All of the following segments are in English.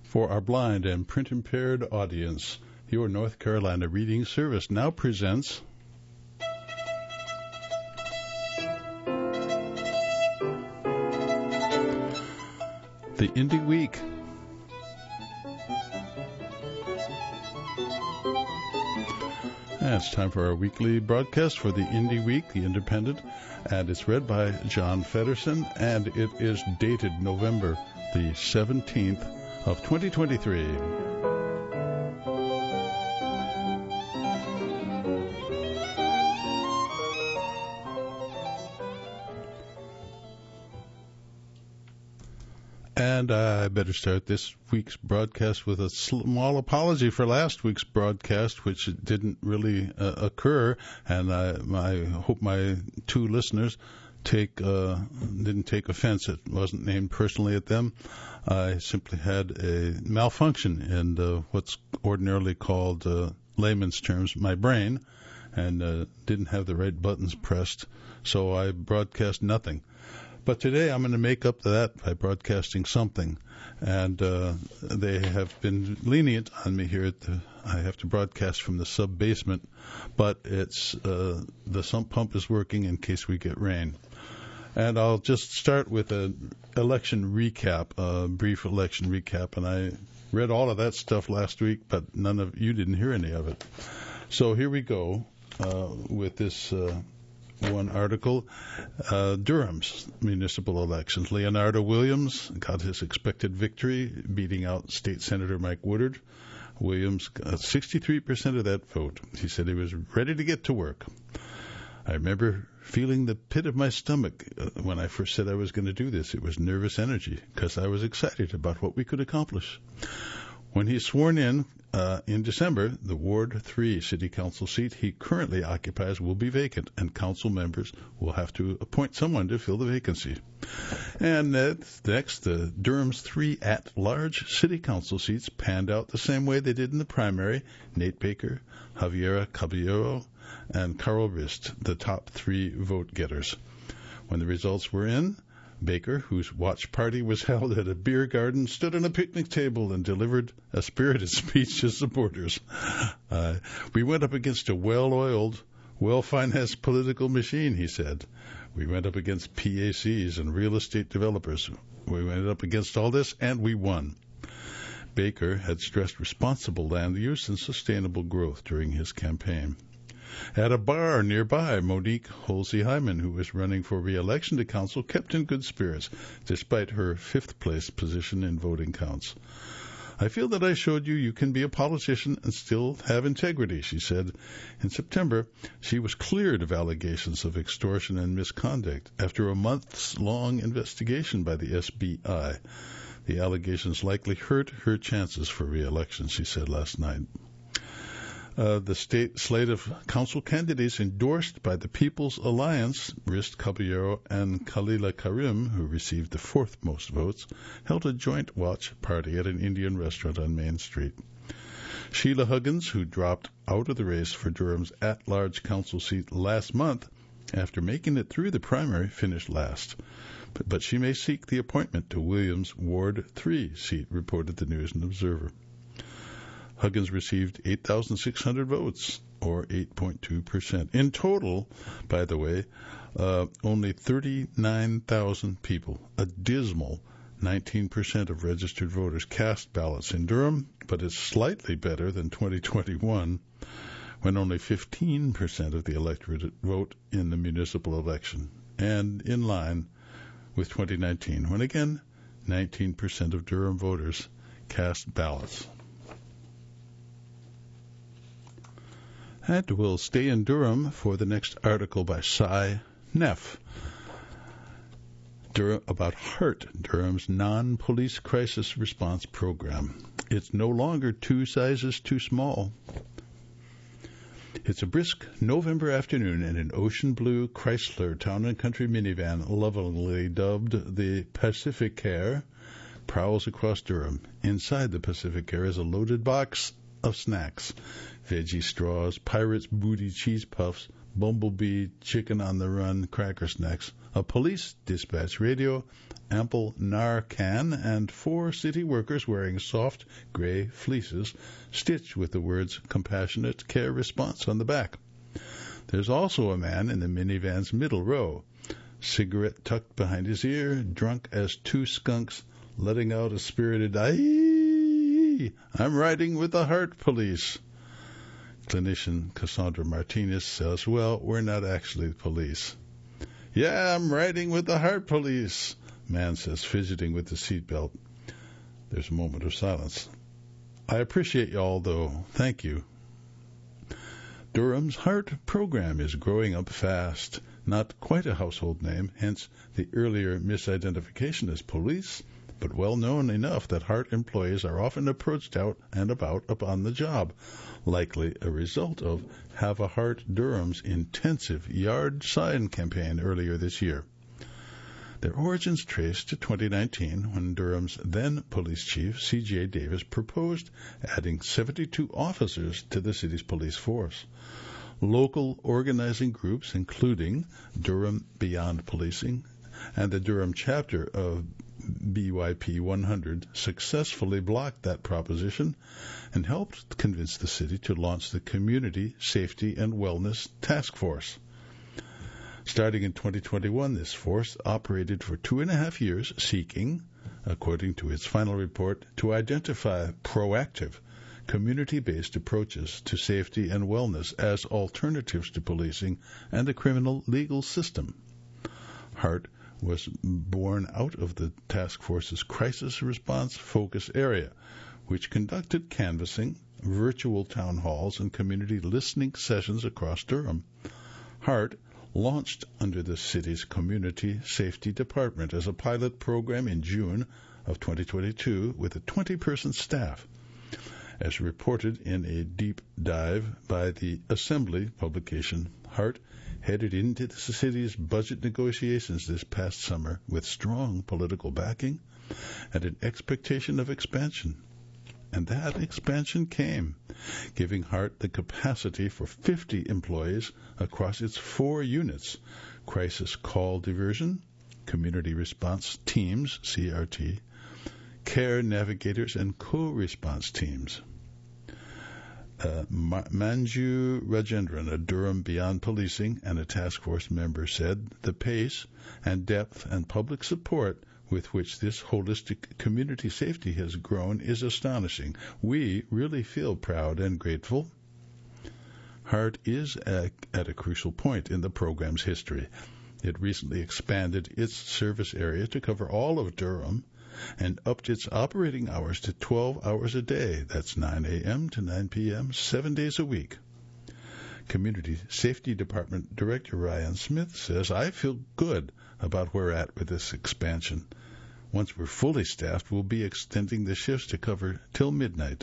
For our blind and print-impaired audience, your North Carolina Reading Service now presents the Indie Week. And it's time for our weekly broadcast for the Indie Week, the Independent, and it's read by John Feddersen, and it is dated November the 17th of 2023. And I better start this week's broadcast with a small apology for last week's broadcast, which didn't really occur. And I hope my two listeners didn't take offense. It wasn't named personally at them. I simply had a malfunction in what's ordinarily called, layman's terms, my brain, and didn't have the right buttons pressed. So I broadcast nothing. But today I'm going to make up to that by broadcasting something. And they have been lenient on me here. I have to broadcast from the sub-basement, but it's the sump pump is working in case we get rain. And I'll just start with an election recap, a brief election recap. And I read all of that stuff last week, but you didn't hear any of it. So here we go with this one article. Durham's municipal elections. Leonardo Williams got his expected victory, beating out State Senator Mike Woodard. Williams got 63% of that vote. He said he was ready to get to work. I remember feeling the pit of my stomach when I first said I was going to do this. It was nervous energy because I was excited about what we could accomplish. When he's sworn in December, the Ward 3 City Council seat he currently occupies will be vacant, and council members will have to appoint someone to fill the vacancy. And next, the Durham's 3 at-large City Council seats panned out the same way they did in the primary. Nate Baker, Javiera Caballero, and Carl Rist, the top 3 vote-getters. When the results were in, Baker, whose watch party was held at a beer garden, stood on a picnic table and delivered a spirited speech to supporters. We went up against a well-oiled, well-financed political machine, he said. We went up against PACs and real estate developers. We went up against all this, and we won. Baker had stressed responsible land use and sustainable growth during his campaign. At a bar nearby, Monique Holsey-Hyman, who was running for re-election to council, kept in good spirits, despite her 5th-place position in voting counts. I feel that I showed you can be a politician and still have integrity, she said. In September, she was cleared of allegations of extortion and misconduct after a months-long investigation by the SBI. The allegations likely hurt her chances for re-election, she said last night. The state slate of council candidates endorsed by the People's Alliance, Rist Caballero and Khalila Karim, who received the 4th most votes, held a joint watch party at an Indian restaurant on Main Street. Sheila Huggins, who dropped out of the race for Durham's at-large council seat last month after making it through the primary, finished last. But she may seek the appointment to Williams' Ward 3 seat, reported the News and Observer. Huggins received 8,600 votes, or 8.2%. In total, by the way, only 39,000 people, a dismal 19% of registered voters, cast ballots in Durham, but it's slightly better than 2021, when only 15% of the electorate vote in the municipal election, and in line with 2019, when again 19% of Durham voters cast ballots. And we'll stay in Durham for the next article by Cy Neff about HART, Durham's non-police crisis response program. It's no longer 2 sizes too small. It's a brisk November afternoon in an ocean blue Chrysler Town & Country minivan, lovingly dubbed the Pacificaire, prowls across Durham. Inside the Pacificaire is a loaded box of snacks, veggie straws, Pirates Booty cheese puffs, bumblebee, chicken on the run, cracker snacks, a police dispatch radio, ample Narcan, and 4 city workers wearing soft gray fleeces stitched with the words Compassionate Care Response on the back. There's also a man in the minivan's middle row, cigarette tucked behind his ear, drunk as 2 skunks, letting out a spirited, "Aye, I'm riding with the Heart Police." Clinician Cassandra Martinez says, "Well, we're not actually the police." "Yeah, I'm riding with the Heart Police," man says, fidgeting with the seatbelt. There's a moment of silence. "I appreciate y'all, though. Thank you." Durham's Heart program is growing up fast. Not quite a household name, hence the earlier misidentification as police, but well known enough that Heart employees are often approached out and about upon the job, likely a result of Have a Heart Durham's intensive yard sign campaign earlier this year. Their origins trace to 2019 when Durham's then police chief, C.J. Davis, proposed adding 72 officers to the city's police force. Local organizing groups, including Durham Beyond Policing and the Durham chapter of BYP 100, successfully blocked that proposition and helped convince the city to launch the Community Safety and Wellness Task Force. Starting in 2021, this force operated for 2.5 years, seeking, according to its final report, to identify proactive, community-based approaches to safety and wellness as alternatives to policing and the criminal legal system. Heart was born out of the task force's crisis response focus area, which conducted canvassing, virtual town halls, and community listening sessions across Durham. Heart launched under the city's Community Safety Department as a pilot program in June of 2022 with a 20-person staff. As reported in a deep dive by the Assembly publication, Heart headed into the city's budget negotiations this past summer with strong political backing and an expectation of expansion. And that expansion came, giving Heart the capacity for 50 employees across its 4 units: Crisis Call Diversion, Community Response Teams, CRT, Care Navigators, and Co-Response Teams. Manju Rajendran, a Durham Beyond Policing and a task force member, said the pace and depth and public support with which this holistic community safety has grown is astonishing. We really feel proud and grateful. Heart is at a crucial point in the program's history. It recently expanded its service area to cover all of Durham and upped its operating hours to 12 hours a day. That's 9 a.m. to 9 p.m., 7 days a week. Community Safety Department Director Ryan Smith says, "I feel good about where we're at with this expansion. Once we're fully staffed, we'll be extending the shifts to cover till midnight."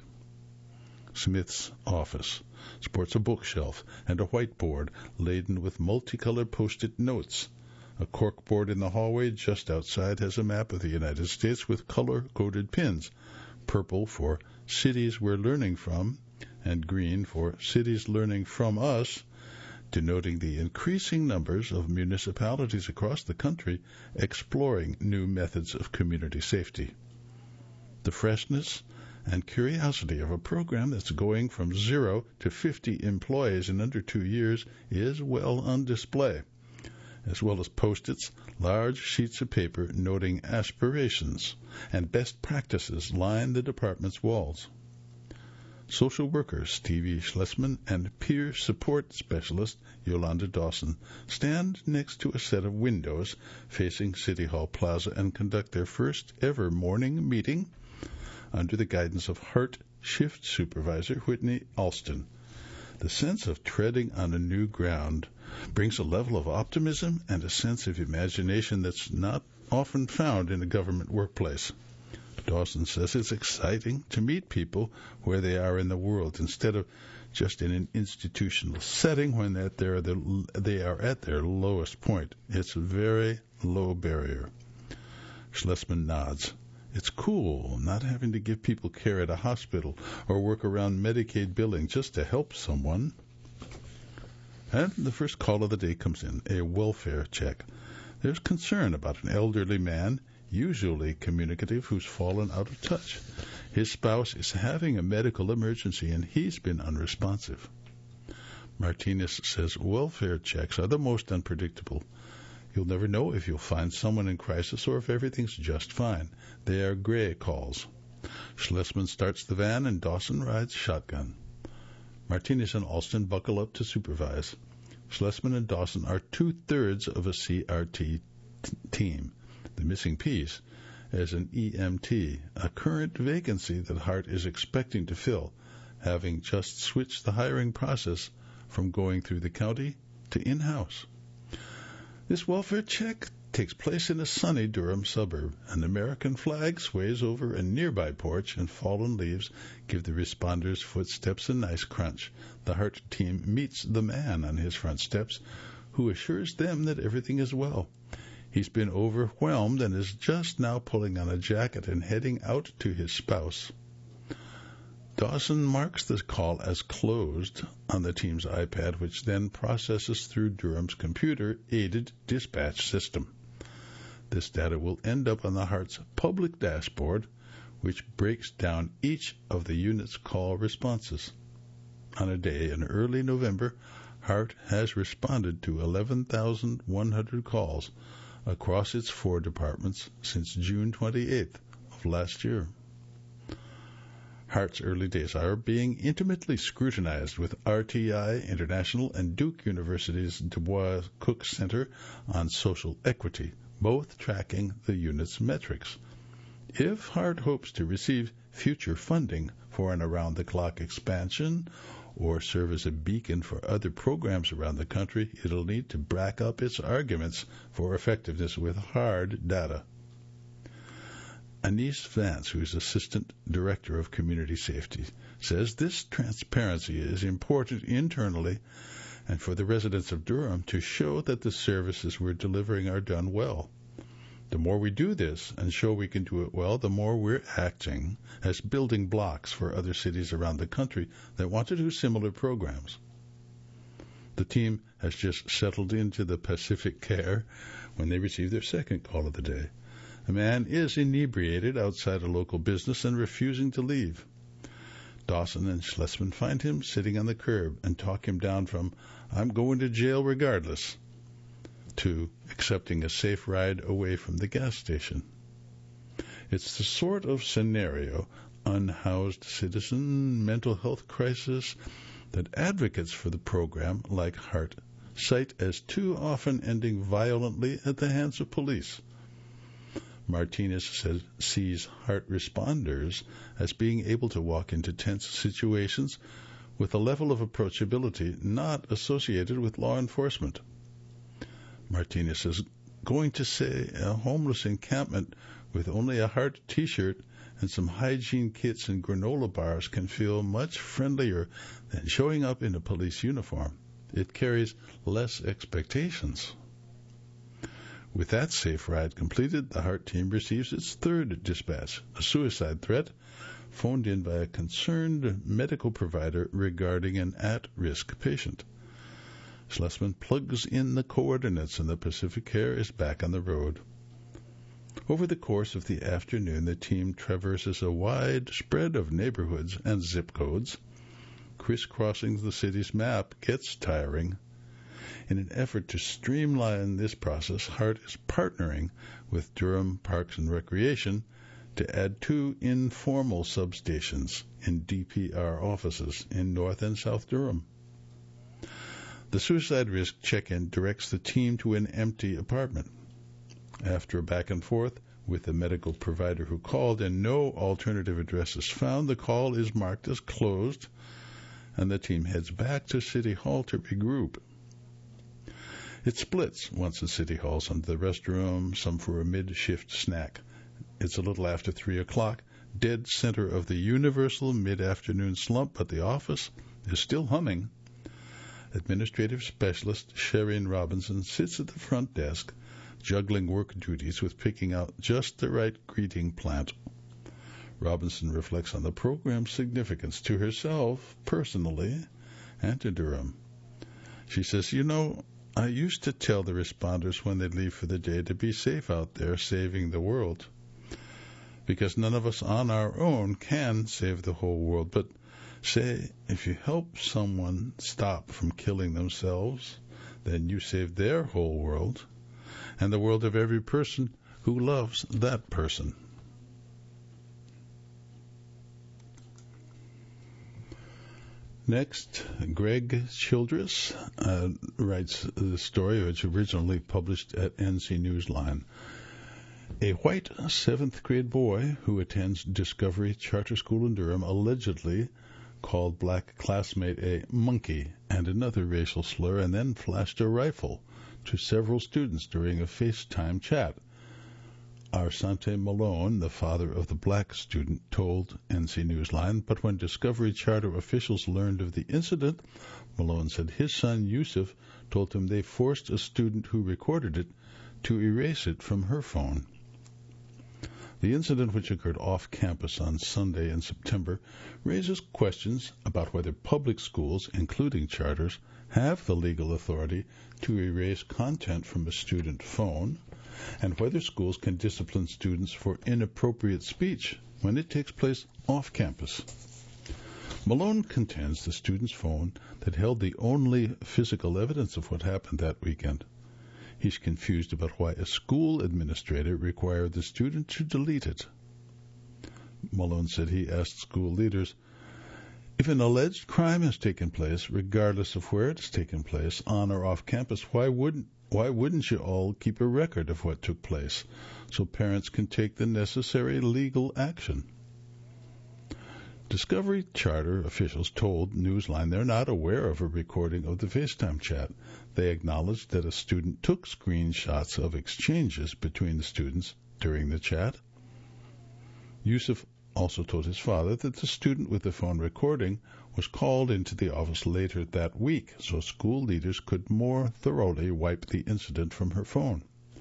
Smith's office sports a bookshelf and a whiteboard laden with multicolored Post-it notes. A corkboard in the hallway just outside has a map of the United States with color-coded pins, purple for cities we're learning from, and green for cities learning from us, denoting the increasing numbers of municipalities across the country exploring new methods of community safety. The freshness and curiosity of a program that's going from 0 to 50 employees in under 2 years is well on display, as well as Post-its, large sheets of paper noting aspirations and best practices line the department's walls. Social worker Stevie Schlesman and peer support specialist Yolanda Dawson stand next to a set of windows facing City Hall Plaza and conduct their first ever morning meeting under the guidance of Heart Shift Supervisor Whitney Alston. The sense of treading on a new ground brings a level of optimism and a sense of imagination that's not often found in a government workplace. Dawson says it's exciting to meet people where they are in the world instead of just in an institutional setting when they are at their lowest point. It's a very low barrier. Schlesman nods. It's cool not having to give people care at a hospital or work around Medicaid billing just to help someone. And the first call of the day comes in, a welfare check. There's concern about an elderly man, usually communicative, who's fallen out of touch. His spouse is having a medical emergency and he's been unresponsive. Martinez says welfare checks are the most unpredictable. You'll never know if you'll find someone in crisis or if everything's just fine. They are gray calls. Schlesman starts the van and Dawson rides shotgun. Martinez and Alston buckle up to supervise. Schlesman and Dawson are 2/3 of a CRT team. The missing piece is an EMT, a current vacancy that Hart is expecting to fill, having just switched the hiring process from going through the county to in-house. This welfare check takes place in a sunny Durham suburb. An American flag sways over a nearby porch, and fallen leaves give the responders' footsteps a nice crunch. The Hart team meets the man on his front steps, who assures them that everything is well. He's been overwhelmed and is just now pulling on a jacket and heading out to his spouse. Dawson marks the call as closed on the team's iPad, which then processes through Durham's computer-aided dispatch system. This data will end up on the Hart's public dashboard, which breaks down each of the unit's call responses. On a day in early November, Hart has responded to 11,100 calls across its 4 departments since June 28th of last year. Hart's early days are being intimately scrutinized with RTI International and Duke University's Du Bois Cook Center on Social Equity, both tracking the unit's metrics. If Hart hopes to receive future funding for an around-the-clock expansion or serve as a beacon for other programs around the country, it'll need to back up its arguments for effectiveness with hard data. Anise Vance, who is Assistant Director of Community Safety, says this transparency is important internally and for the residents of Durham to show that the services we're delivering are done well. The more we do this and show we can do it well, the more we're acting as building blocks for other cities around the country that want to do similar programs. The team has just settled into the Pacific Care when they received their second call of the day. A man is inebriated outside a local business and refusing to leave. Dawson and Schlesman find him sitting on the curb and talk him down from, "I'm going to jail regardless," to accepting a safe ride away from the gas station. It's the sort of scenario, unhoused citizen, mental health crisis, that advocates for the program, like Hart, cite as too often ending violently at the hands of police. Martinez sees Hart responders as being able to walk into tense situations with a level of approachability not associated with law enforcement. Martinez is going to say a homeless encampment with only a Hart T-shirt and some hygiene kits and granola bars can feel much friendlier than showing up in a police uniform. It carries less expectations. With that safe ride completed, the Hart team receives its third dispatch, a suicide threat phoned in by a concerned medical provider regarding an at-risk patient. Schlesman plugs in the coordinates and the Pacific Care is back on the road. Over the course of the afternoon, the team traverses a wide spread of neighborhoods and zip codes. Crisscrossing the city's map gets tiring. In an effort to streamline this process, Hart is partnering with Durham Parks and Recreation to add 2 informal substations in DPR offices in North and South Durham. The suicide risk check-in directs the team to an empty apartment. After a back and forth with the medical provider who called and no alternative address is found, the call is marked as closed, and the team heads back to City Hall to regroup. It splits once in City Hall, some to the restroom, some for a mid-shift snack. It's a little after 3 o'clock, dead center of the universal mid-afternoon slump, but the office is still humming. Administrative specialist Shereen Robinson sits at the front desk, juggling work duties with picking out just the right greeting plant. Robinson reflects on the program's significance to herself personally and to Durham. She says, I used to tell the responders when they leave for the day to be safe out there saving the world, because none of us on our own can save the whole world. But say, if you help someone stop from killing themselves, then you save their whole world and the world of every person who loves that person. Next, Greg Childress writes the story, which originally published at NC Newsline. A white 7th grade boy who attends Discovery Charter School in Durham allegedly called black classmate a monkey and another racial slur, and then flashed a rifle to several students during a FaceTime chat. Arsante Malone, the father of the black student, told NC Newsline, but when Discovery Charter officials learned of the incident, Malone said his son Yusuf told him they forced a student who recorded it to erase it from her phone. The incident, which occurred off campus on Sunday in September, raises questions about whether public schools, including charters, have the legal authority to erase content from a student phone, and whether schools can discipline students for inappropriate speech when it takes place off campus. Malone contends the student's phone that held the only physical evidence of what happened that weekend. He's confused about why a school administrator required the student to delete it. Malone said he asked school leaders, if an alleged crime has taken place, regardless of where it has taken place, on or off campus, why wouldn't you all keep a record of what took place so parents can take the necessary legal action? Discovery Charter officials told Newsline they're not aware of a recording of the FaceTime chat. They acknowledged that a student took screenshots of exchanges between the students during the chat. Yusuf also told his father that the student with the phone recording was called into the office later that week so school leaders could more thoroughly wipe the incident from her phone.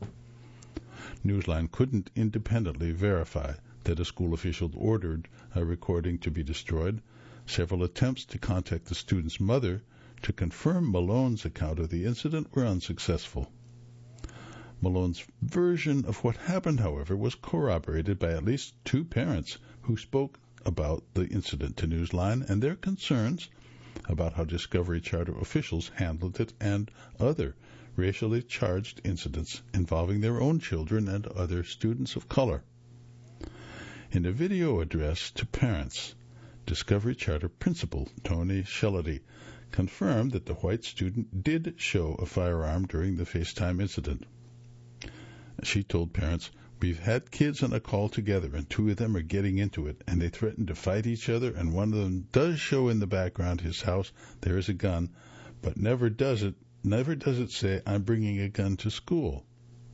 Newsline couldn't independently verify that a school official ordered a recording to be destroyed. Several attempts to contact the student's mother to confirm Malone's account of the incident were unsuccessful. Malone's version of what happened, however, was corroborated by at least 2 parents who spoke about the incident to Newsline and their concerns about how Discovery Charter officials handled it and other racially charged incidents involving their own children and other students of color. In a video address to parents, Discovery Charter Principal Tony Shellady confirmed that the white student did show a firearm during the FaceTime incident. She told parents, we've had kids on a call together and 2 of them are getting into it and they threaten to fight each other and one of them does show in the background his house there is a gun, but never does it say I'm bringing a gun to school.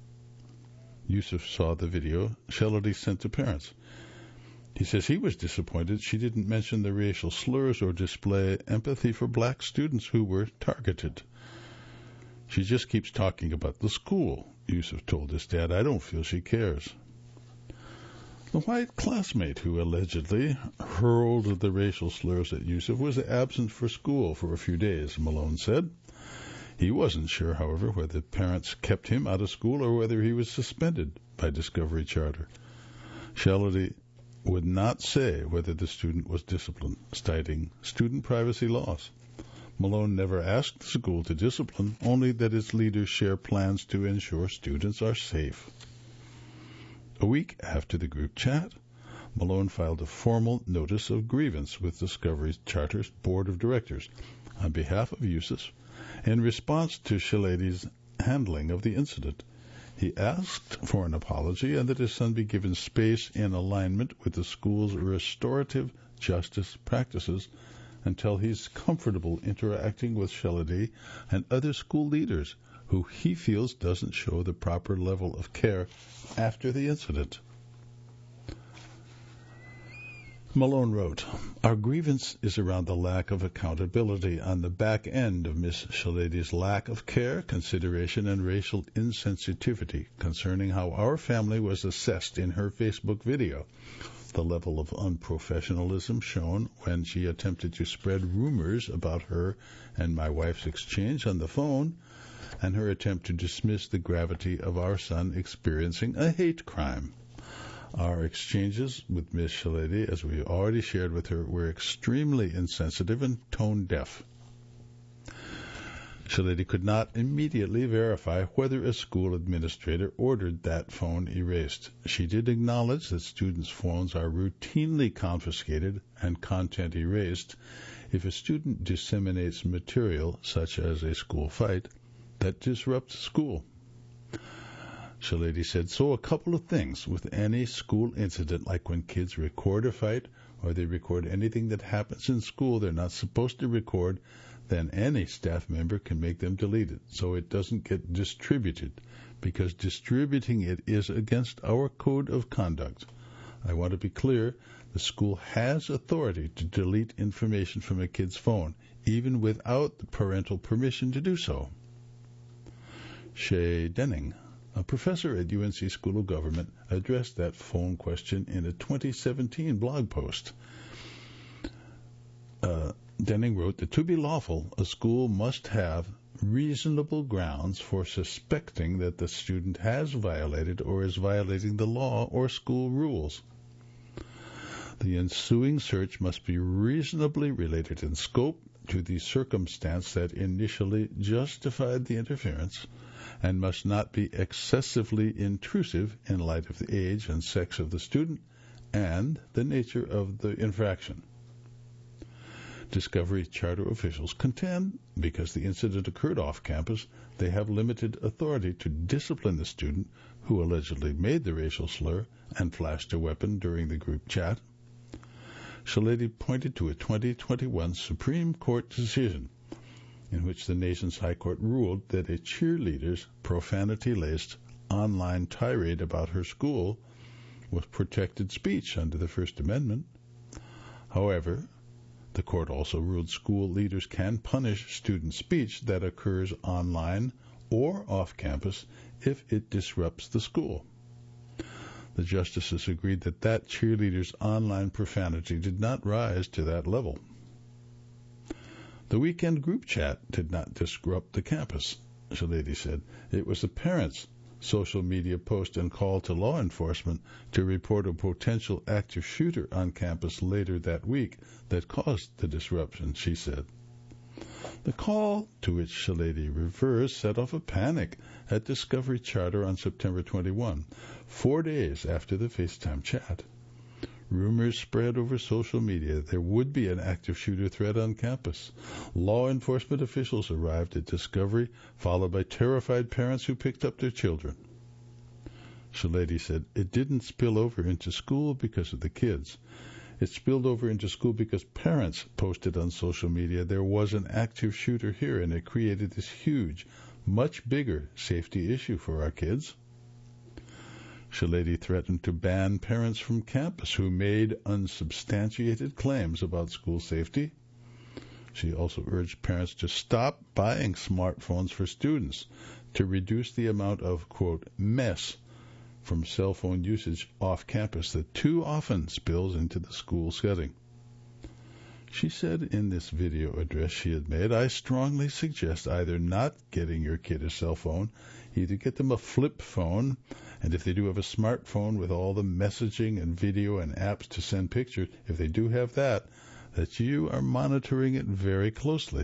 Yusuf saw the video Shellady sent to parents. He says he was disappointed she didn't mention the racial slurs or display empathy for black students who were targeted. She just keeps talking about the school, Yusuf told his dad. I don't feel she cares. The white classmate who allegedly hurled the racial slurs at Yusuf was absent for school for a few days, Malone said. He wasn't sure, however, whether parents kept him out of school or whether he was suspended by Discovery Charter. Shellady would not say whether the student was disciplined, citing student privacy laws. Malone never asked the school to discipline, only that its leaders share plans to ensure students are safe. A week after the group chat, Malone filed a formal notice of grievance with Discovery Charter's board of directors on behalf of Yusuf in response to Shellady's handling of the incident. He asked for an apology and that his son be given space in alignment with the school's restorative justice practices until he's comfortable interacting with Shellady and other school leaders who he feels doesn't show the proper level of care after the incident. Malone wrote, our grievance is around the lack of accountability on the back end of Miss Shellady's lack of care, consideration, and racial insensitivity concerning how our family was assessed in her Facebook video. the level of unprofessionalism shown when she attempted to spread rumors about her and my wife's exchange on the phone, and her attempt to dismiss the gravity of our son experiencing a hate crime. Our exchanges with Miss Shalady, as we already shared with her, were extremely insensitive and tone-deaf. Shalady could not immediately verify whether a school administrator ordered that phone erased. She did acknowledge that students' phones are routinely confiscated and content erased if a student disseminates material, such as a school fight, that disrupts school. Shalady said, so a couple of things with any school incident, like when kids record a fight or they record anything that happens in school they're not supposed to record, then any staff member can make them delete it so it doesn't get distributed, because distributing it is against our code of conduct. I want to be clear, the school has authority to delete information from a kid's phone, even without the parental permission to do so. Shay Denning, a professor at UNC School of Government, addressed that phone question in a 2017 blog post. Denning wrote that to be lawful, a school must have reasonable grounds for suspecting that the student has violated or is violating the law or school rules. The ensuing search must be reasonably related in scope to the circumstance that initially justified the interference, and must not be excessively intrusive in light of the age and sex of the student and the nature of the infraction. Discovery Charter officials contend, because the incident occurred off campus, they have limited authority to discipline the student who allegedly made the racial slur and flashed a weapon during the group chat. Shalady pointed to a 2021 Supreme Court decision in which the nation's High Court ruled that a cheerleader's profanity-laced online tirade about her school was protected speech under the First Amendment. However, the court also ruled school leaders can punish student speech that occurs online or off campus if it disrupts the school. The justices agreed that cheerleader's online profanity did not rise to that level. The weekend group chat did not disrupt the campus, Shalady said. It was the parents' social media post and call to law enforcement to report a potential active shooter on campus later that week that caused the disruption, she said. The call, to which Shalady refers, set off a panic at Discovery Charter on September 21, 4 days after the FaceTime chat. Rumors spread over social media there would be an active shooter threat on campus. Law enforcement officials arrived at Discovery, followed by terrified parents who picked up their children. Shalady said it didn't spill over into school because of the kids. It spilled over into school because parents posted on social media there was an active shooter here, and it created this huge, much bigger safety issue for our kids. Shalady threatened to ban parents from campus who made unsubstantiated claims about school safety. She also urged parents to stop buying smartphones for students to reduce the amount of, quote, mess from cell phone usage off campus that too often spills into the school setting. She said in this video address she had made, I strongly suggest either not getting your kid a cell phone, either get them a flip phone, and if they do have a smartphone with all the messaging and video and apps to send pictures, if they do have that you are monitoring it very closely.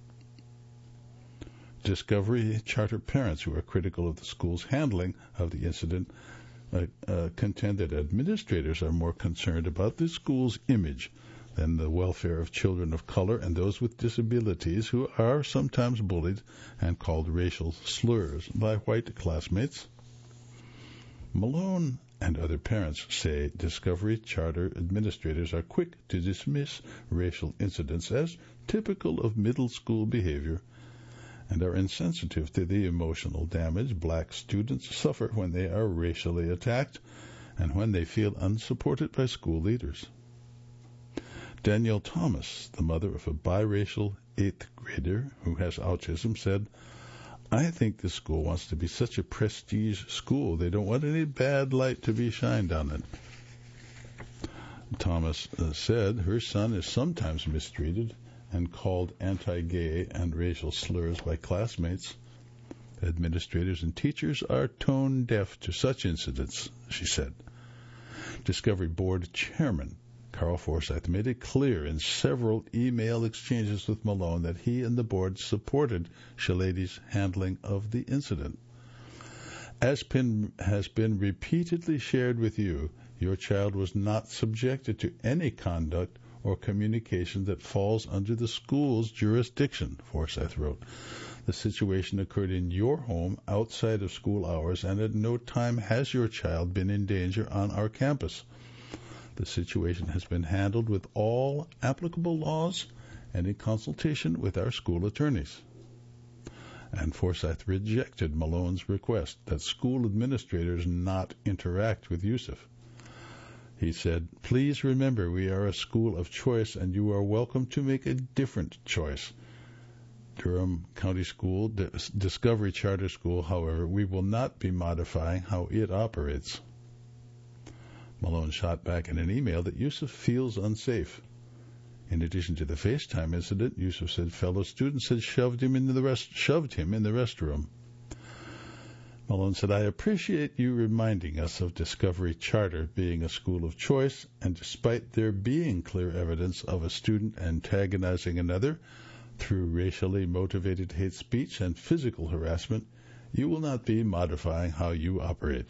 Discovery Charter parents who are critical of the school's handling of the incident contend that administrators are more concerned about the school's image than the welfare of children of color and those with disabilities who are sometimes bullied and called racial slurs by white classmates. Malone and other parents say Discovery Charter administrators are quick to dismiss racial incidents as typical of middle school behavior and are insensitive to the emotional damage black students suffer when they are racially attacked and when they feel unsupported by school leaders. Danielle Thomas, the mother of a biracial 8th grader who has autism, said, I think this school wants to be such a prestige school. They don't want any bad light to be shined on it. Thomas said her son is sometimes mistreated and called anti-gay and racial slurs by classmates. Administrators and teachers are tone deaf to such incidents, she said. Discovery Board Chairman Carl Forsyth made it clear in several email exchanges with Malone that he and the board supported Shalady's handling of the incident. As has been repeatedly shared with you, your child was not subjected to any conduct or communication that falls under the school's jurisdiction, Forsyth wrote. The situation occurred in your home outside of school hours, and at no time has your child been in danger on our campus. The situation has been handled with all applicable laws and in consultation with our school attorneys. And Forsyth rejected Malone's request that school administrators not interact with Yusuf. He said, "Please remember we are a school of choice and you are welcome to make a different choice. Durham County School, Discovery Charter School, however, we will not be modifying how it operates." Malone shot back in an email that Yusuf feels unsafe. In addition to the FaceTime incident, Yusuf said fellow students had shoved him in the restroom. Malone said, "I appreciate you reminding us of Discovery Charter being a school of choice, and despite there being clear evidence of a student antagonizing another through racially motivated hate speech and physical harassment, you will not be modifying how you operate."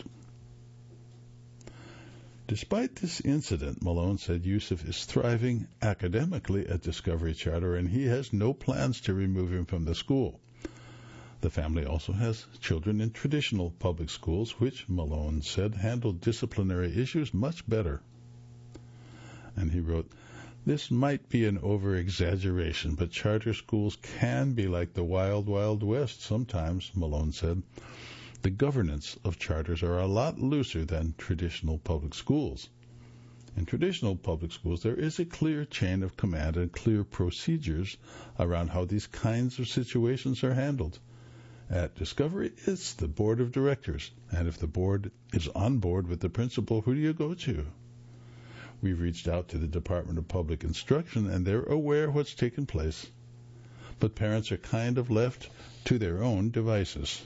Despite this incident, Malone said Yusuf is thriving academically at Discovery Charter and he has no plans to remove him from the school. The family also has children in traditional public schools, which, Malone said, handle disciplinary issues much better. And he wrote, "This might be an over-exaggeration, but charter schools can be like the wild, wild west sometimes," Malone said. The governance of charters are a lot looser than traditional public schools. In traditional public schools, there is a clear chain of command and clear procedures around how these kinds of situations are handled. At Discovery, it's the board of directors, and if the board is on board with the principal, who do you go to? We've reached out to the Department of Public Instruction, and they're aware of what's taken place. But parents are kind of left to their own devices.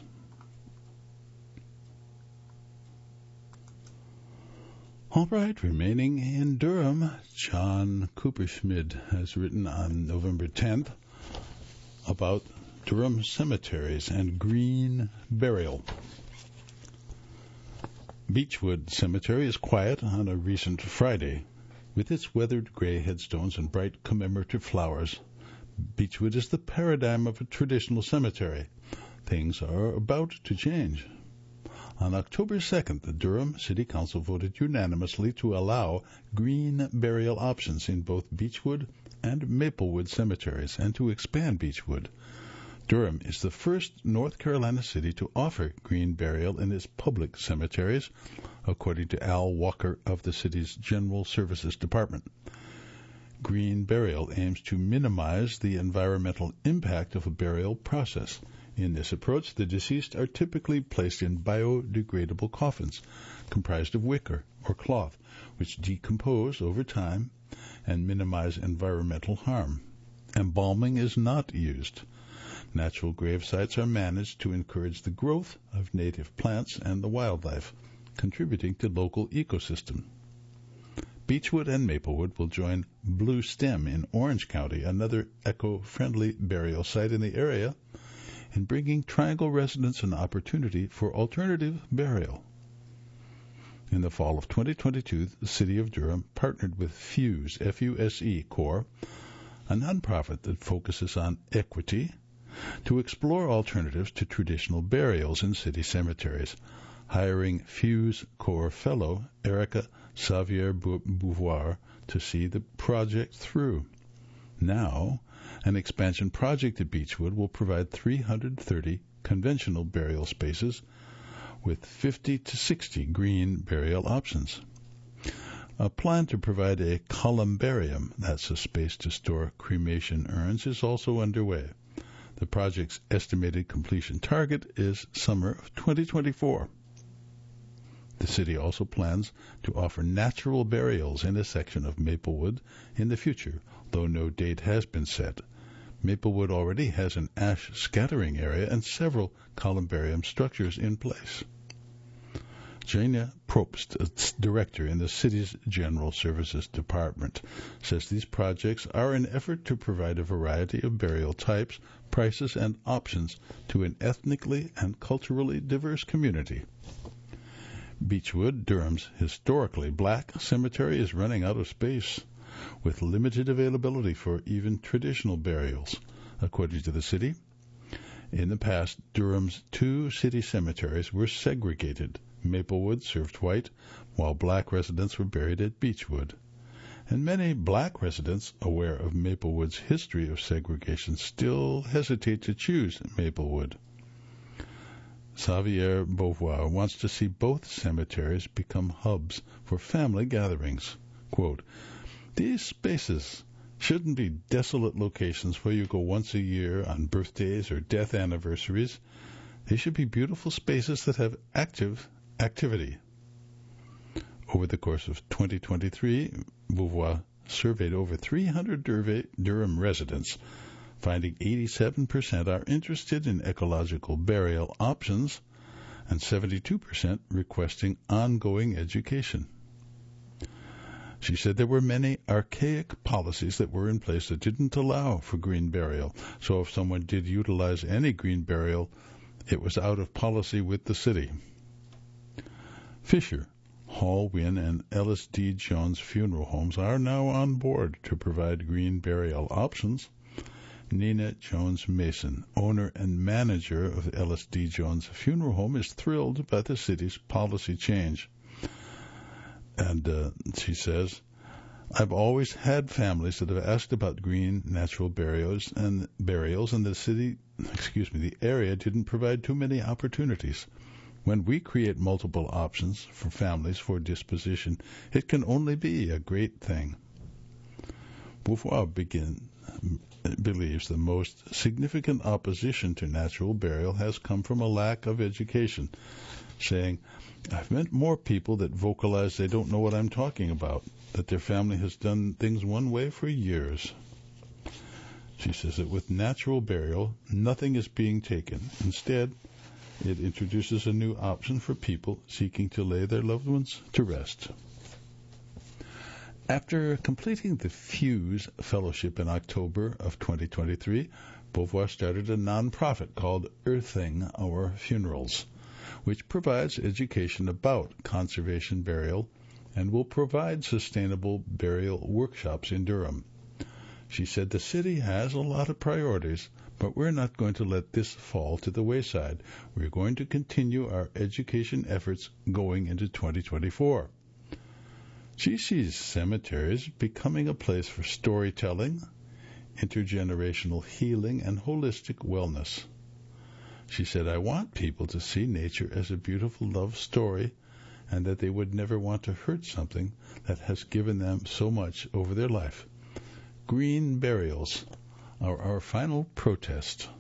All right, remaining in Durham, John Cooperschmidt has written on November 10th about Durham cemeteries and green burial. Beechwood Cemetery is quiet on a recent Friday. With its weathered gray headstones and bright commemorative flowers, Beechwood is the paradigm of a traditional cemetery. Things are about to change. On October 2nd, the Durham City Council voted unanimously to allow green burial options in both Beechwood and Maplewood cemeteries and to expand Beechwood. Durham is the first North Carolina city to offer green burial in its public cemeteries, according to Al Walker of the city's General Services Department. Green burial aims to minimize the environmental impact of a burial process. In this approach, the deceased are typically placed in biodegradable coffins comprised of wicker or cloth, which decompose over time and minimize environmental harm. Embalming is not used. Natural grave sites are managed to encourage the growth of native plants and the wildlife, contributing to local ecosystem. Beechwood and Maplewood will join Blue Stem in Orange County, another eco-friendly burial site in the area, in bringing Triangle residents an opportunity for alternative burial. In the fall of 2022, the City of Durham partnered with Fuse, F-U-S-E Corps, a nonprofit that focuses on equity, to explore alternatives to traditional burials in city cemeteries, hiring Fuse Corps fellow Erica Xavier-Beauvoir to see the project through. Now, an expansion project at Beechwood will provide 330 conventional burial spaces with 50 to 60 green burial options. A plan to provide a columbarium, that's a space to store cremation urns, is also underway. The project's estimated completion target is summer of 2024. The city also plans to offer natural burials in a section of Maplewood in the future, though no date has been set. Maplewood already has an ash scattering area and several columbarium structures in place. Jana Probst, a director in the city's General Services Department, says these projects are an effort to provide a variety of burial types, prices, and options to an ethnically and culturally diverse community. Beechwood, Durham's historically black cemetery, is running out of space, with limited availability for even traditional burials, according to the city. In the past, Durham's 2 city cemeteries were segregated. Maplewood served white, while black residents were buried at Beechwood. And many black residents, aware of Maplewood's history of segregation, still hesitate to choose Maplewood. Xavier Beauvoir wants to see both cemeteries become hubs for family gatherings. Quote, "These spaces shouldn't be desolate locations where you go once a year on birthdays or death anniversaries. They should be beautiful spaces that have activity." Over the course of 2023, Beauvoir surveyed over 300 Durham residents, finding 87% are interested in ecological burial options and 72% requesting ongoing education. She said there were many archaic policies that were in place that didn't allow for green burial, so if someone did utilize any green burial, it was out of policy with the city. Fisher, Hall Wynne, and Ellis D. Jones funeral homes are now on board to provide green burial options. Nina Jones Mason, owner and manager of Ellis D. Jones Funeral Home, is thrilled by the city's policy change. And she says, "I've always had families that have asked about green natural burials, and the area didn't provide too many opportunities. When we create multiple options for families for disposition, it can only be a great thing." Beauvoir believes the most significant opposition to natural burial has come from a lack of education, saying, "I've met more people that vocalize they don't know what I'm talking about, that their family has done things one way for years." She says that with natural burial, nothing is being taken. Instead, it introduces a new option for people seeking to lay their loved ones to rest. After completing the Fuse Fellowship in October of 2023, Beauvoir started a nonprofit called Earthing Our Funerals, which provides education about conservation burial and will provide sustainable burial workshops in Durham. She said the city has a lot of priorities, but we're not going to let this fall to the wayside. We're going to continue our education efforts going into 2024. She sees cemeteries becoming a place for storytelling, intergenerational healing, and holistic wellness. She said, "I want people to see nature as a beautiful love story and that they would never want to hurt something that has given them so much over their life. Green burials are our final protest."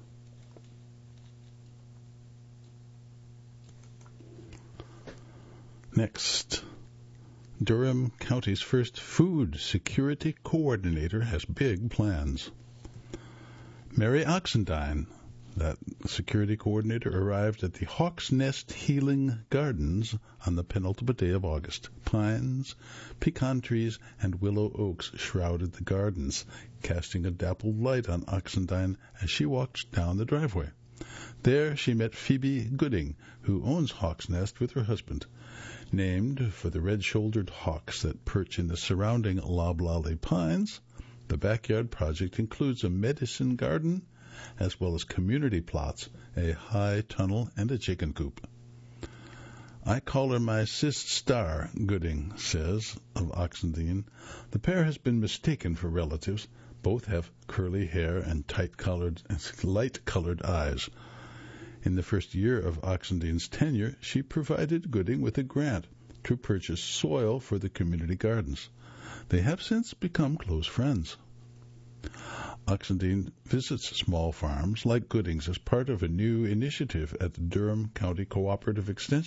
Next, Durham County's first food security coordinator has big plans. Mary Oxendine, that security coordinator, arrived at the Hawk's Nest Healing Gardens on the penultimate day of August. Pines, pecan trees, and willow oaks shrouded the gardens, casting a dappled light on Oxendine as she walked down the driveway. There she met Phoebe Gooding, who owns Hawk's Nest with her husband. Named for the red-shouldered hawks that perch in the surrounding loblolly pines, the backyard project includes a medicine garden, as well as community plots, a high tunnel, and a chicken coop. "I call her my sis Star," Gooding says of Oxendine. "The pair has been mistaken for relatives. Both have curly hair and light-colored eyes." In the first year of Oxendine's tenure, she provided Gooding with a grant to purchase soil for the community gardens. They have since become close friends. Oxendine visits small farms like Gooding's as part of a new initiative at the Durham County Cooperative Extension.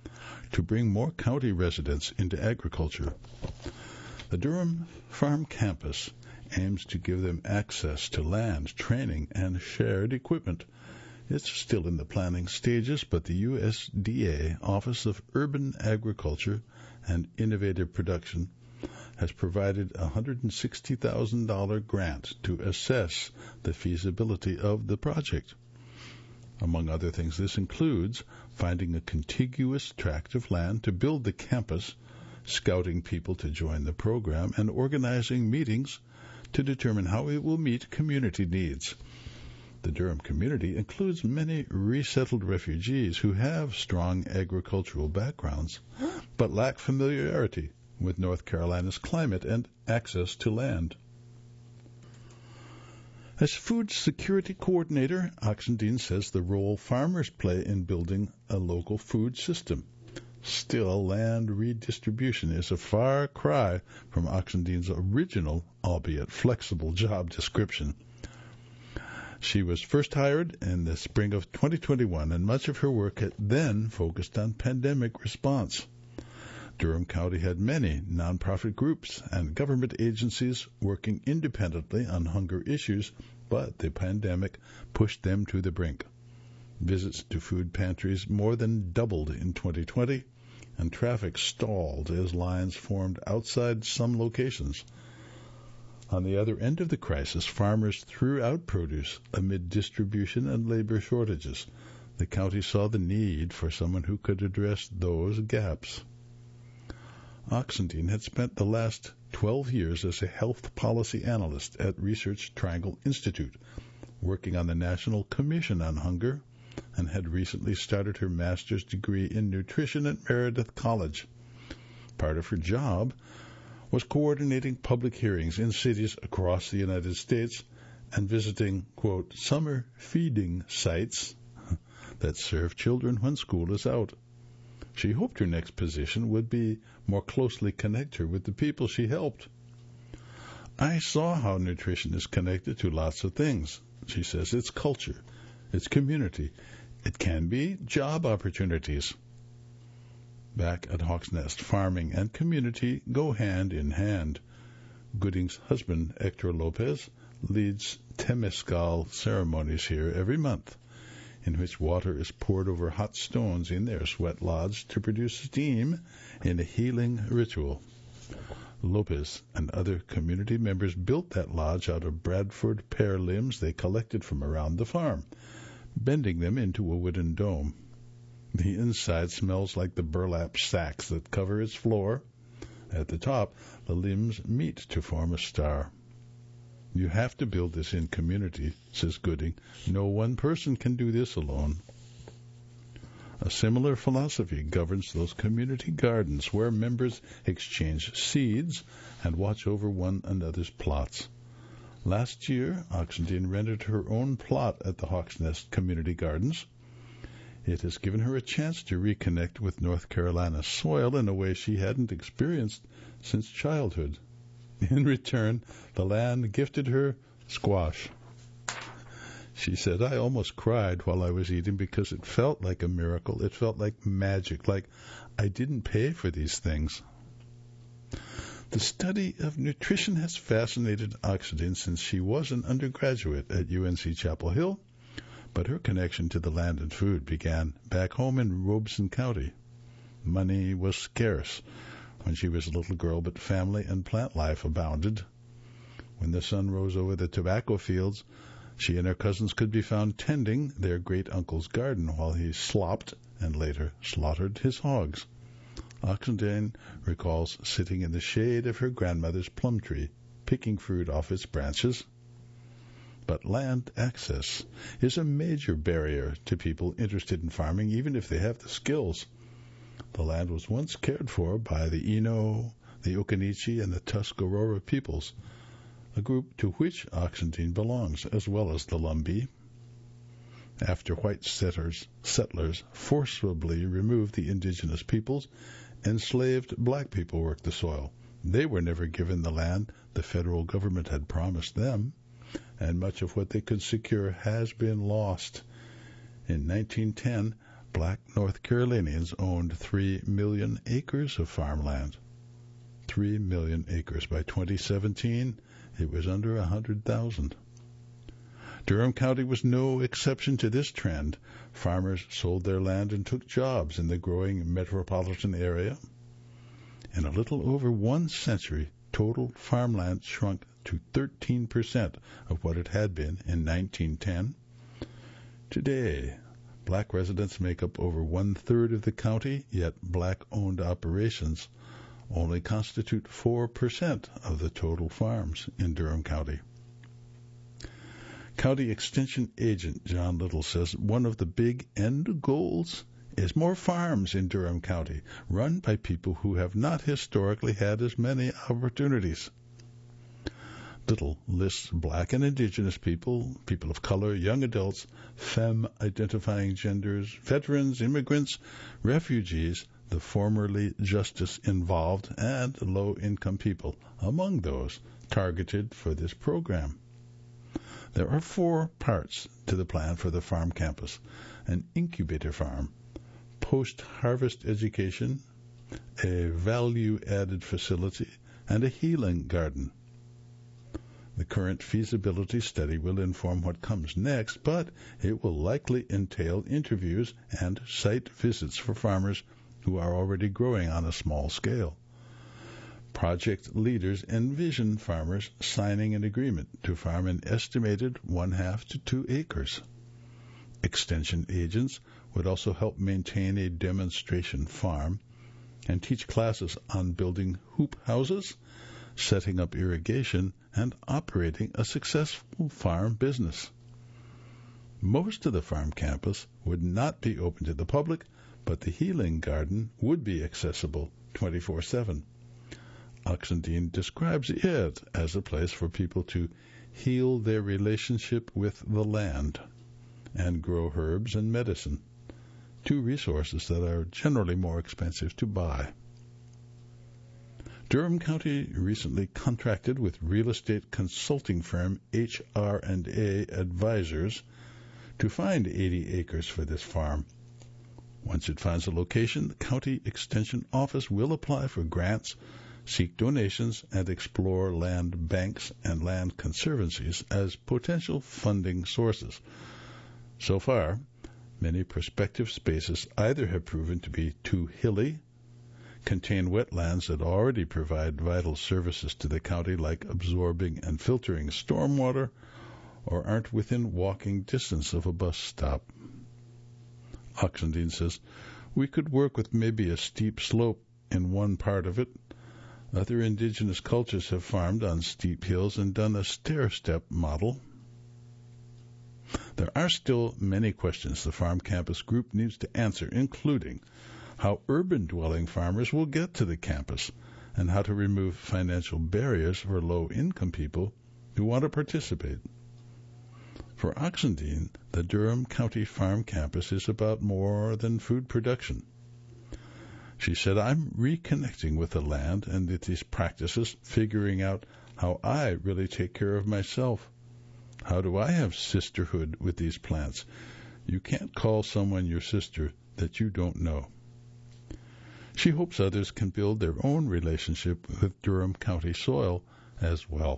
to bring more county residents into agriculture. The Durham Farm Campus aims to give them access to land, training, and shared equipment. It's still in the planning stages, but the USDA Office of Urban Agriculture and Innovative Production has provided a $160,000 grant to assess the feasibility of the project. Among other things, this includes finding a contiguous tract of land to build the campus, scouting people to join the program, and organizing meetings to determine how it will meet community needs. The Durham community includes many resettled refugees who have strong agricultural backgrounds, but lack familiarity with North Carolina's climate and access to land. As food security coordinator, Oxendine says the role farmers play in building a local food system. Still, land redistribution is a far cry from Oxendine's original, albeit flexible, job description. She was first hired in the spring of 2021, and much of her work had then focused on pandemic response. Durham County had many nonprofit groups and government agencies working independently on hunger issues, but the pandemic pushed them to the brink. Visits to food pantries more than doubled in 2020, and traffic stalled as lines formed outside some locations. On the other end of the crisis, farmers threw out produce amid distribution and labor shortages. The county saw the need for someone who could address those gaps. Oxendine had spent the last 12 years as a health policy analyst at Research Triangle Institute, working on the National Commission on Hunger, and had recently started her master's degree in nutrition at Meredith College. Part of her job was coordinating public hearings in cities across the United States and visiting, quote, summer feeding sites that serve children when school is out. She hoped her next position would be more closely connect her with the people she helped. I saw how nutrition is connected to lots of things. She says it's culture, it's community, it can be job opportunities. Back at Hawks Nest, farming and community go hand in hand. Gooding's husband, Hector Lopez, leads Temescal ceremonies here every month, in which water is poured over hot stones in their sweat lodge to produce steam in a healing ritual. Lopez and other community members built that lodge out of Bradford pear limbs they collected from around the farm, bending them into a wooden dome. The inside smells like the burlap sacks that cover its floor. At the top, the limbs meet to form a star. You have to build this in community, says Gooding. No one person can do this alone. A similar philosophy governs those community gardens where members exchange seeds and watch over one another's plots. Last year, Oxendine rented her own plot at the Hawks Nest Community Gardens. It has given her a chance to reconnect with North Carolina soil in a way she hadn't experienced since childhood. In return, the land gifted her squash. She said, I almost cried while I was eating because it felt like a miracle. It felt like magic, like I didn't pay for these things. The study of nutrition has fascinated Oxendine since she was an undergraduate at UNC Chapel Hill, but her connection to the land and food began back home in Robeson County. Money was scarce when she was a little girl, but family and plant life abounded. When the sun rose over the tobacco fields, she and her cousins could be found tending their great-uncle's garden while he slopped and later slaughtered his hogs. Oxendine recalls sitting in the shade of her grandmother's plum tree, picking fruit off its branches. But land access is a major barrier to people interested in farming, even if they have the skills. The land was once cared for by the Eno, the Occaneechi, and the Tuscarora peoples, a group to which Oxendine belongs, as well as the Lumbee. After white settlers forcibly removed the indigenous peoples, enslaved black people worked the soil. They were never given the land the federal government had promised them, and much of what they could secure has been lost. In 1910, Black North Carolinians owned 3 million acres of farmland. 3 million acres. By 2017, it was under 100,000. Durham County was no exception to this trend. Farmers sold their land and took jobs in the growing metropolitan area. In a little over 1 century, total farmland shrunk to 13% of what it had been in 1910. Today, black residents make up over 1/3 of the county, yet black-owned operations only constitute 4% of the total farms in Durham County. County Extension Agent John Little says one of the big end goals is more farms in Durham County, run by people who have not historically had as many opportunities. Little lists black and indigenous people, people of color, young adults, femme-identifying genders, veterans, immigrants, refugees, the formerly justice-involved, and low-income people among those targeted for this program. There are 4 parts to the plan for the farm campus: an incubator farm, post-harvest education, a value-added facility, and a healing garden. The current feasibility study will inform what comes next, but it will likely entail interviews and site visits for farmers who are already growing on a small scale. Project leaders envision farmers signing an agreement to farm an estimated 1/2 to 2 acres. Extension agents would also help maintain a demonstration farm and teach classes on building hoop houses, setting up irrigation, and operating a successful farm business. Most of the farm campus would not be open to the public, but the healing garden would be accessible 24/7. Oxendine describes it as a place for people to heal their relationship with the land and grow herbs and medicine, 2 resources that are generally more expensive to buy. Durham County recently contracted with real estate consulting firm HR&A Advisors to find 80 acres for this farm. Once it finds a location, the County Extension Office will apply for grants, seek donations, and explore land banks and land conservancies as potential funding sources. So far, many prospective spaces either have proven to be too hilly, contain wetlands that already provide vital services to the county like absorbing and filtering stormwater, or aren't within walking distance of a bus stop. Oxendine says, we could work with maybe a steep slope in one part of it. Other indigenous cultures have farmed on steep hills and done a stair-step model. There are still many questions the farm campus group needs to answer, including how urban-dwelling farmers will get to the campus and how to remove financial barriers for low-income people who want to participate. For Oxendine, the Durham County Farm Campus is about more than food production. She said, I'm reconnecting with the land and with these practices, figuring out how I really take care of myself. How do I have sisterhood with these plants? You can't call someone your sister that you don't know. She hopes others can build their own relationship with Durham County soil as well.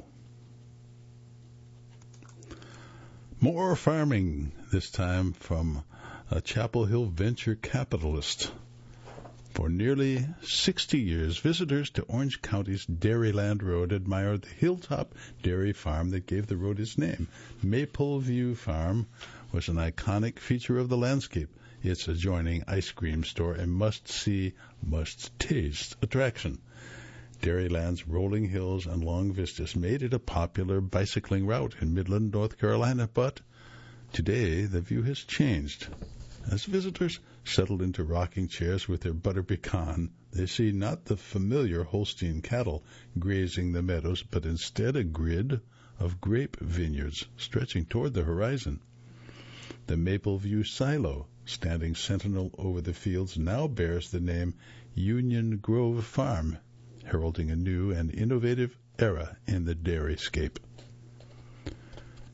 More farming, this time from a Chapel Hill venture capitalist. For nearly 60 years, visitors to Orange County's Dairyland Road admired the hilltop dairy farm that gave the road its name. Maple View Farm was an iconic feature of the landscape. Its adjoining ice cream store a must-see, must-taste attraction. Dairyland's rolling hills and long vistas made it a popular bicycling route in Midland, North Carolina, but today the view has changed. As visitors settled into rocking chairs with their butter pecan, they see not the familiar Holstein cattle grazing the meadows, but instead a grid of grape vineyards stretching toward the horizon. The Maple View Silo, standing sentinel over the fields, now bears the name Union Grove Farm, heralding a new and innovative era in the dairyscape.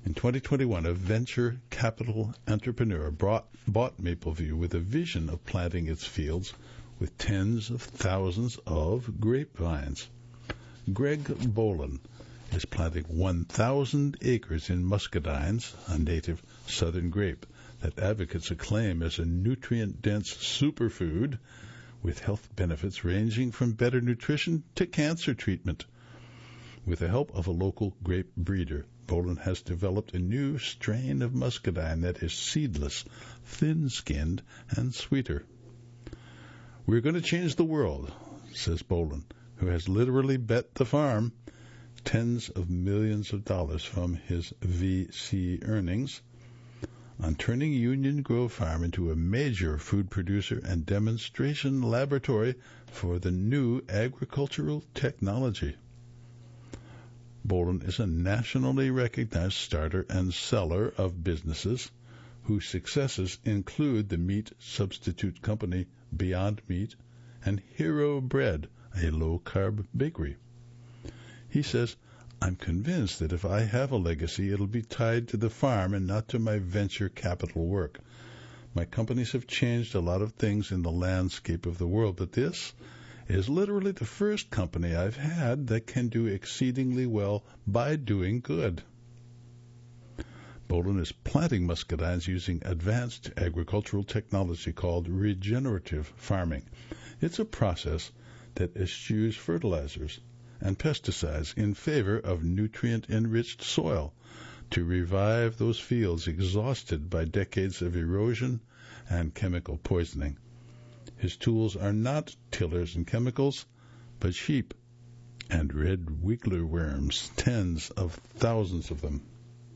In 2021, a venture capital entrepreneur bought Mapleview with a vision of planting its fields with tens of thousands of grapevines. Greg Boland is planting 1,000 acres in muscadines, a native southern grape that advocates acclaim as a nutrient-dense superfood with health benefits ranging from better nutrition to cancer treatment. With the help of a local grape breeder, Boland has developed a new strain of muscadine that is seedless, thin-skinned, and sweeter. "We're going to change the world," says Boland, who has literally bet the farm tens of millions of dollars from his VC earnings on turning Union Grove Farm into a major food producer and demonstration laboratory for the new agricultural technology. Boland is a nationally recognized starter and seller of businesses whose successes include the meat substitute company Beyond Meat and Hero Bread, a low-carb bakery. He says, "I'm convinced that if I have a legacy, it'll be tied to the farm and not to my venture capital work. My companies have changed a lot of things in the landscape of the world, but this is literally the first company I've had that can do exceedingly well by doing good." Boland is planting muscadines using advanced agricultural technology called regenerative farming. It's a process that eschews fertilizers and pesticides in favor of nutrient-enriched soil to revive those fields exhausted by decades of erosion and chemical poisoning. His tools are not tillers and chemicals, but sheep and red wiggler worms, tens of thousands of them.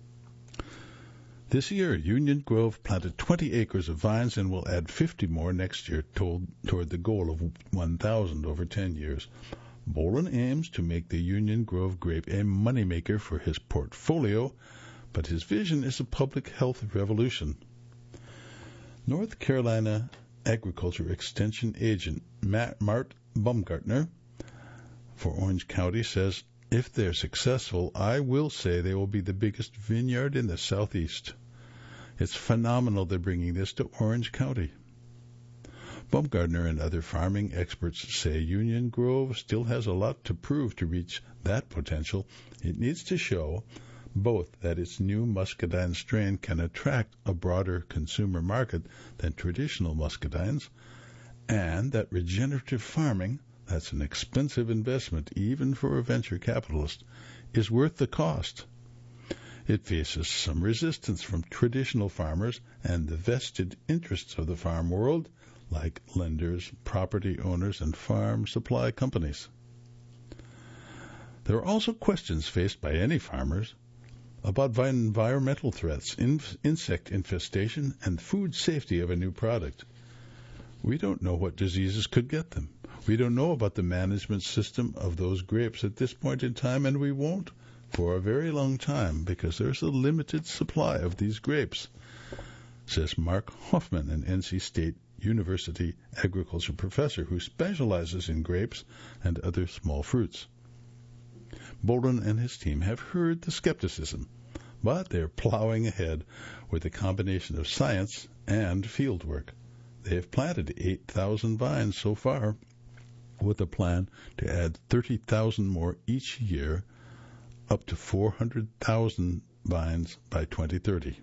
This year, Union Grove planted 20 acres of vines and will add 50 more next year toward the goal of 1,000 over 10 years. Boland aims to make the Union Grove grape a moneymaker for his portfolio, but his vision is a public health revolution. North Carolina Agriculture Extension Agent Mart Baumgartner for Orange County says, "If they're successful, I will say they will be the biggest vineyard in the Southeast. It's phenomenal they're bringing this to Orange County." Baumgartner and other farming experts say Union Grove still has a lot to prove to reach that potential. It needs to show both that its new muscadine strain can attract a broader consumer market than traditional muscadines, and that regenerative farming, that's an expensive investment even for a venture capitalist, is worth the cost. It faces some resistance from traditional farmers and the vested interests of the farm world, like lenders, property owners, and farm supply companies. There are also questions faced by any farmers about environmental threats, insect infestation, and food safety of a new product. We don't know what diseases could get them. We don't know about the management system of those grapes at this point in time, and we won't for a very long time because there's a limited supply of these grapes, says Mark Hoffman, an NC State University agriculture professor who specializes in grapes and other small fruits. Boland and his team have heard the skepticism, but they're plowing ahead with a combination of science and field work. They have planted 8,000 vines so far, with a plan to add 30,000 more each year, up to 400,000 vines by 2030.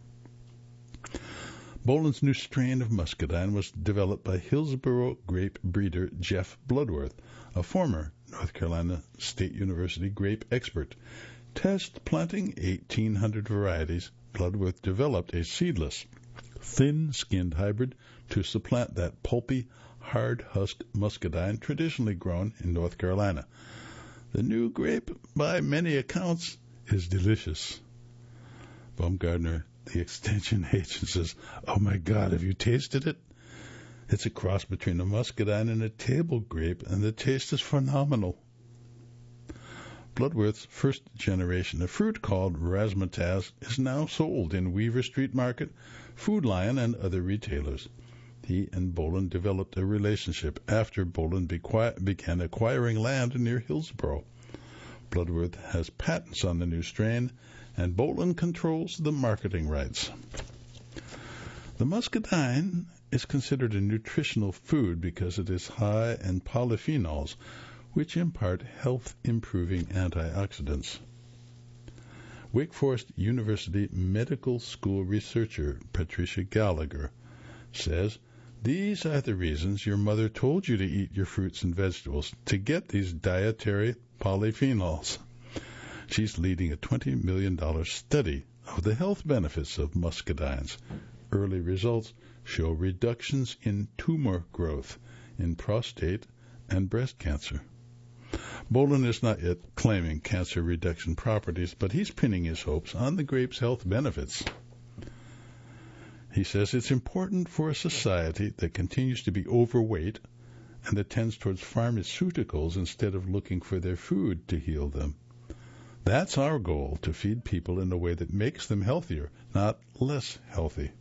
Boland's new strain of muscadine was developed by Hillsborough grape breeder Jeff Bloodworth, a former North Carolina State University grape expert. Test planting 1,800 varieties, Bloodworth developed a seedless, thin-skinned hybrid to supplant that pulpy, hard-husked muscadine traditionally grown in North Carolina. The new grape, by many accounts, is delicious. Baumgartner, the extension agent, says, "Oh my God, have you tasted it? It's a cross between a muscadine and a table grape, and the taste is phenomenal." Bloodworth's first generation of fruit, called Razzmatazz, is now sold in Weaver Street Market, Food Lion, and other retailers. He and Boland developed a relationship after Boland began acquiring land near Hillsborough. Bloodworth has patents on the new strain, and Boland controls the marketing rights. The muscadine is considered a nutritional food because it is high in polyphenols, which impart health-improving antioxidants. Wake Forest University Medical School researcher Patricia Gallagher says, "These are the reasons your mother told you to eat your fruits and vegetables, to get these dietary polyphenols." She's leading a $20 million study of the health benefits of muscadines. Early results show reductions in tumor growth in prostate and breast cancer. Boland is not yet claiming cancer reduction properties, but he's pinning his hopes on the grape's health benefits. He says it's important for a society that continues to be overweight and that tends towards pharmaceuticals instead of looking for their food to heal them. That's our goal, to feed people in a way that makes them healthier, not less healthy.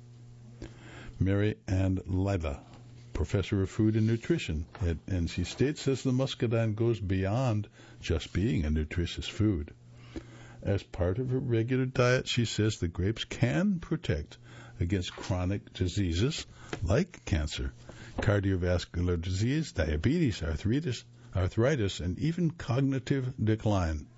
Mary Ann Lila, professor of food and nutrition at NC State, says the muscadine goes beyond just being a nutritious food. As part of her regular diet, she says the grapes can protect against chronic diseases like cancer, cardiovascular disease, diabetes, arthritis, and even cognitive decline.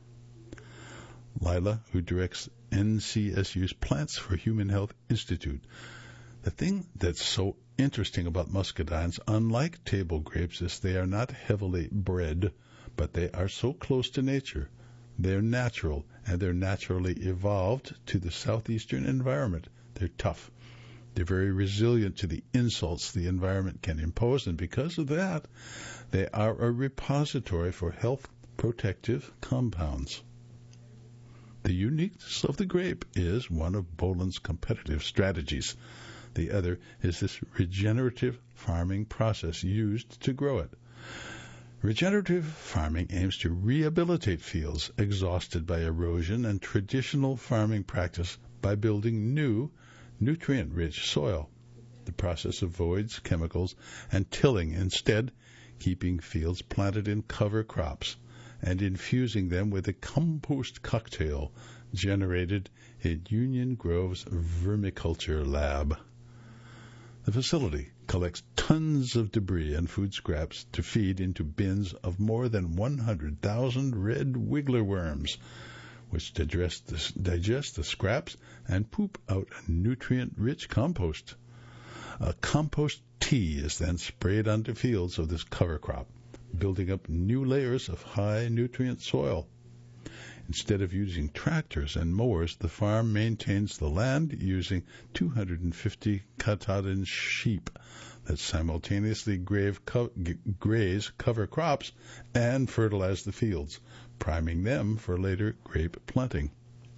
Lila, who directs NCSU's Plants for Human Health Institute. The thing that's so interesting about muscadines, unlike table grapes, is they are not heavily bred, but they are so close to nature. They're natural, and they're naturally evolved to the southeastern environment. They're tough. They're very resilient to the insults the environment can impose, and because of that, they are a repository for health protective compounds. The uniqueness of the grape is one of Boland's competitive strategies. The other is this regenerative farming process used to grow it. Regenerative farming aims to rehabilitate fields exhausted by erosion and traditional farming practice by building new, nutrient-rich soil. The process avoids chemicals and tilling, instead keeping fields planted in cover crops and infusing them with a compost cocktail generated at Union Grove's vermiculture lab. The facility collects tons of debris and food scraps to feed into bins of more than 100,000 red wiggler worms, which digest the scraps and poop out a nutrient-rich compost. A compost tea is then sprayed onto fields of this cover crop, building up new layers of high nutrient soil. Instead of using tractors and mowers, the farm maintains the land using 250 Katahdin sheep that simultaneously graze cover crops and fertilize the fields, priming them for later grape planting.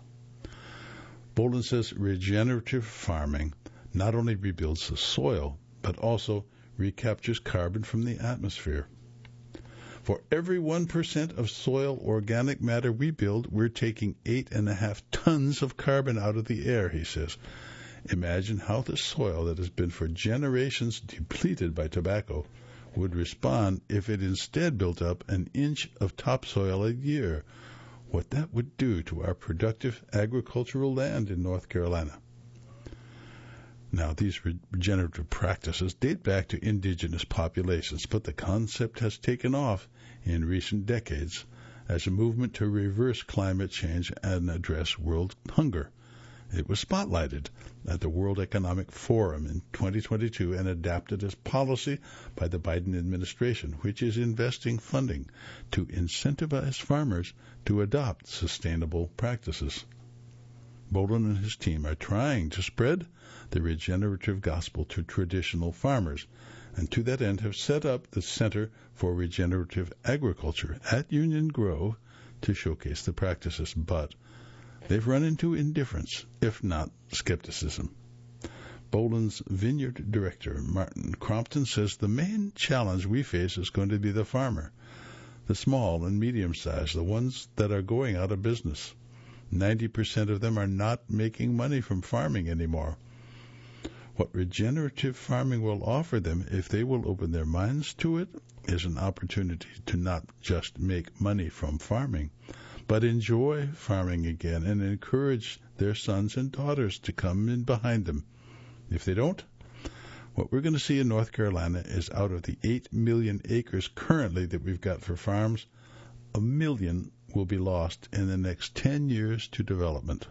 Boland says regenerative farming not only rebuilds the soil, but also recaptures carbon from the atmosphere. For every 1% of soil organic matter we build, we're taking 8.5 tons of carbon out of the air, he says. Imagine how the soil that has been for generations depleted by tobacco would respond if it instead built up an inch of topsoil a year. What that would do to our productive agricultural land in North Carolina. Now, these regenerative practices date back to indigenous populations, but the concept has taken off in recent decades as a movement to reverse climate change and address world hunger. It was spotlighted at the World Economic Forum in 2022 and adapted as policy by the Biden administration, which is investing funding to incentivize farmers to adopt sustainable practices. Boland and his team are trying to spread the regenerative gospel to traditional farmers, and to that end have set up the Center for Regenerative Agriculture at Union Grove to showcase the practices, but they've run into indifference, if not skepticism. Boland's vineyard director, Martin Crompton, says the main challenge we face is going to be the farmer, the small and medium-sized, the ones that are going out of business. 90% of them are not making money from farming anymore. What regenerative farming will offer them, if they will open their minds to it, is an opportunity to not just make money from farming, but enjoy farming again and encourage their sons and daughters to come in behind them. If they don't, what we're going to see in North Carolina is out of the 8 million acres currently that we've got for farms, 1 million will be lost in the next 10 years to development.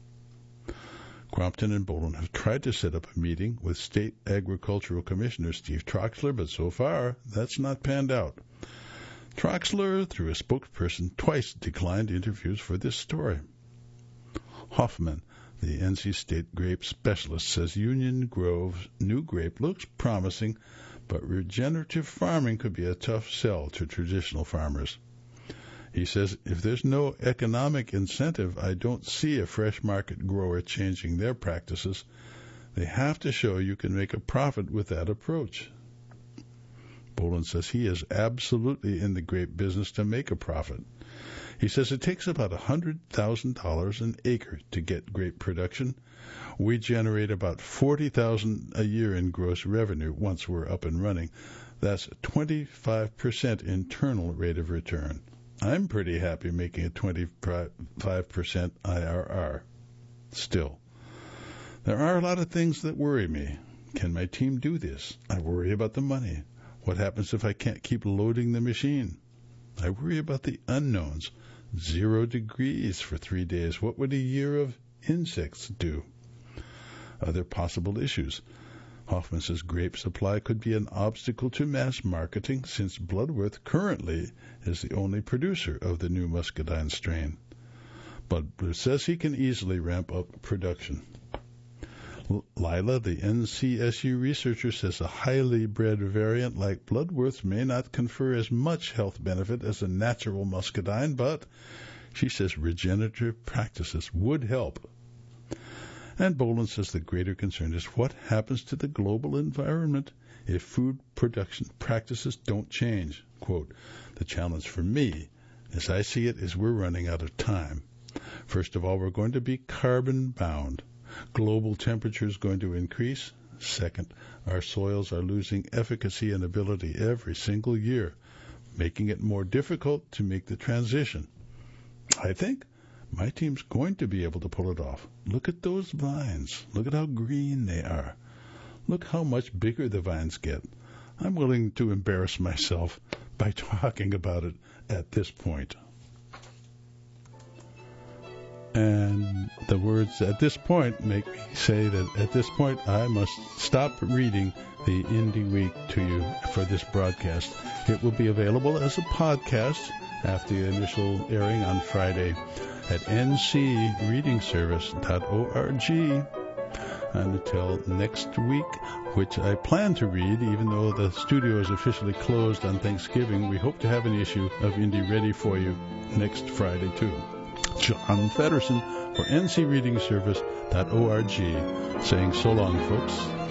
Crompton and Boland have tried to set up a meeting with State Agricultural Commissioner Steve Troxler, but so far that's not panned out. Troxler, through a spokesperson, twice declined interviews for this story. Hoffman, the NC State grape specialist, says Union Grove's new grape looks promising, but regenerative farming could be a tough sell to traditional farmers. He says, if there's no economic incentive, I don't see a fresh market grower changing their practices. They have to show you can make a profit with that approach. Boland says he is absolutely in the grape business to make a profit. He says it takes about $100,000 an acre to get grape production. We generate about $40,000 a year in gross revenue once we're up and running. That's a 25% internal rate of return. I'm pretty happy making a 25% IRR. Still, there are a lot of things that worry me. Can my team do this? I worry about the money. What happens if I can't keep loading the machine? I worry about the unknowns. 0 degrees for 3 days. What would a year of insects do? Other possible issues. Hoffman says grape supply could be an obstacle to mass marketing since Bloodworth currently is the only producer of the new muscadine strain. Bloodworth says he can easily ramp up production. Lila, the NCSU researcher, says a highly bred variant like Bloodworth's may not confer as much health benefit as a natural muscadine, but she says regenerative practices would help. And Boland says the greater concern is what happens to the global environment if food production practices don't change. Quote, the challenge for me, as I see it, is we're running out of time. First of all, we're going to be carbon bound. Global temperature is going to increase. Second, our soils are losing efficacy and ability every single year, making it more difficult to make the transition. I think my team's going to be able to pull it off. Look at those vines. Look at how green they are. Look how much bigger the vines get. I'm willing to embarrass myself by talking about it at this point. And the words "at this point" make me say that at this point I must stop reading the Indie Week to you for this broadcast. It will be available as a podcast after the initial airing on Friday at ncreadingservice.org. And until next week, which I plan to read, even though the studio is officially closed on Thanksgiving, we hope to have an issue of Indie ready for you next Friday, too. John Feddersen for ncreadingservice.org, saying so long, folks.